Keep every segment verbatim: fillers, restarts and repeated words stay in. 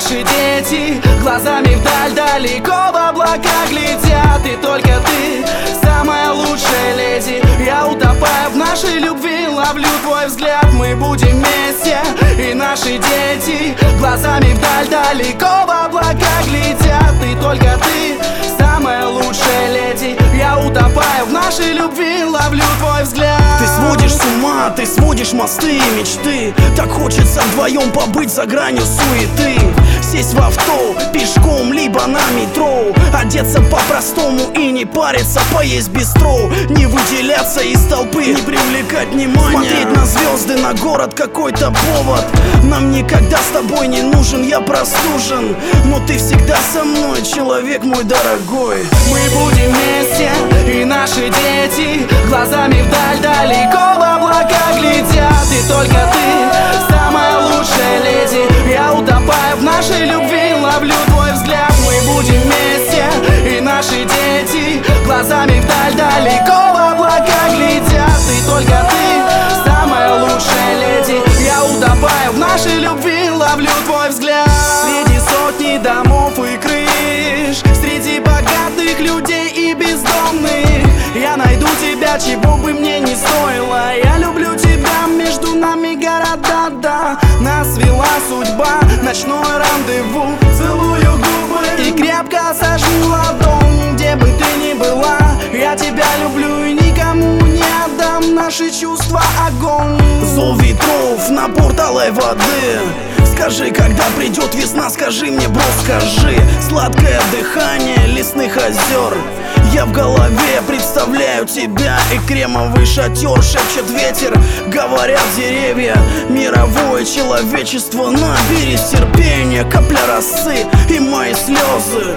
наши дети глазами вдаль, далеко в облаках летят. И только ты самая лучшая леди. Я утопаю в нашей любви, ловлю твой взгляд. Мы будем вместе, и наши дети глазами вдаль, далеко в облаках летят. И только ты самая лучшая леди. Я утопаю в нашей любви, ловлю твой взгляд. Ты сводишь с ума, ты сводишь мосты и мечты. Так хочется вдвоем побыть за гранью суеты. Сесть в авто, пешком, либо на метро. Одеться по-простому и не париться, поесть бистро. Не выделяться из толпы, не привлекать внимания. Смотреть на звезды, на город, какой-то повод. Нам никогда с тобой не нужен, я простужен. Но ты всегда со мной, человек мой дорогой. Мы будем вместе, и наши дети глазами вдаль, далеко в облаках летят. И только ты самая лучшая леди. Я утопаю в нашей любви, ловлю твой взгляд. Мы будем вместе, и наши дети глазами вдаль, далеко в облаках летят. И только ты самая лучшая леди. Я утопаю в нашей любви, ловлю твой взгляд. Среди сотни домов и крыш, среди богатых людей и бездомных, я найду тебя, чего бы мне не стоило. Я люблю тебя, между нами города, да. Нас вела судьба, ночное рандеву. Целую губы и крепко сожму ладонь. Где бы ты ни была, я тебя люблю и никому не отдам. Наши чувства огонь. Зов ветров, напор талой воды. Скажи, когда придет весна, скажи мне, бро, скажи. Сладкое дыхание лесных озер. Я в голове представляю тебя, и кремовый шатер. Шепчет ветер, говорят деревья. Мировое человечество, наберись терпения. Капля росы и мои слезы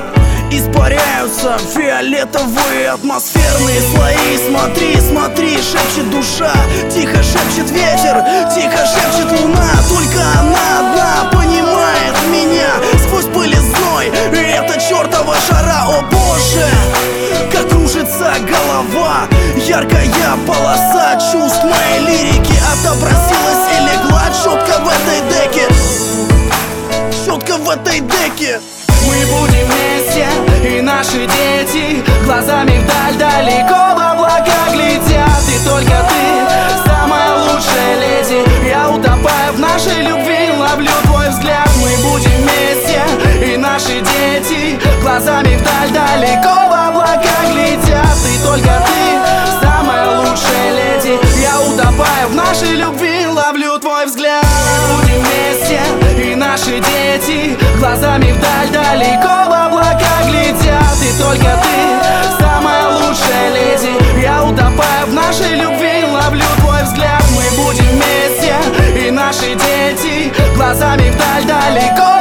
испаряются в фиолетовые атмосферные слои. Смотри, смотри, шепчет душа, тихо шепчет ветер, тихо шепчет луна. Только она одна понимает меня сквозь пыль и зной. И это чертова жара, о боже, как кружится голова. Яркая полоса чувств моей лирики отобразилась и легла четко в этой деке. Четко в этой деке. Мы будем вместе, и наши дети глазами вдаль, далеко в облаках летят. И только ты самая лучшая леди. Я утопаю в нашей любви, ловлю твой взгляд. Мы будем вместе, и наши дети глазами вдаль, далеко в облаках летят. И только ты самая лучшая леди. Я утопаю в нашей любви, ловлю твой взгляд. Мы будем вместе, и наши дети глазами вдаль, далеко в облаках летят. И только ты самая лучшая леди. Я утопаю в нашей любви, ловлю твой взгляд. Мы будем вместе, и наши дети глазами вдаль, далеко